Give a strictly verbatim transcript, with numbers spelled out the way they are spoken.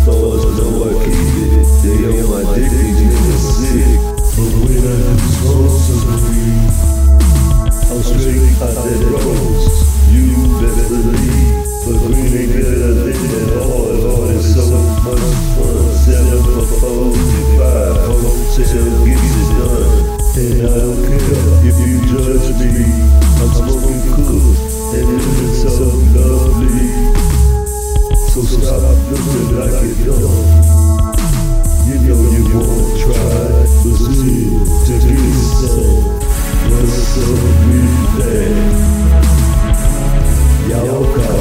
Stars know I keep it, they on my dick, they just sick. But when I do responsibly, I'm straight out that rose. You better believe, but green ain't better than that hard. Hard is so much fun. Seven for four, five, hotel gets it done. And I don't care if you judge me. I'm smoking cool, and it's so lovely. So stop looking like you don't. You know you won't try, but still to get some. What's up with that? Y'all call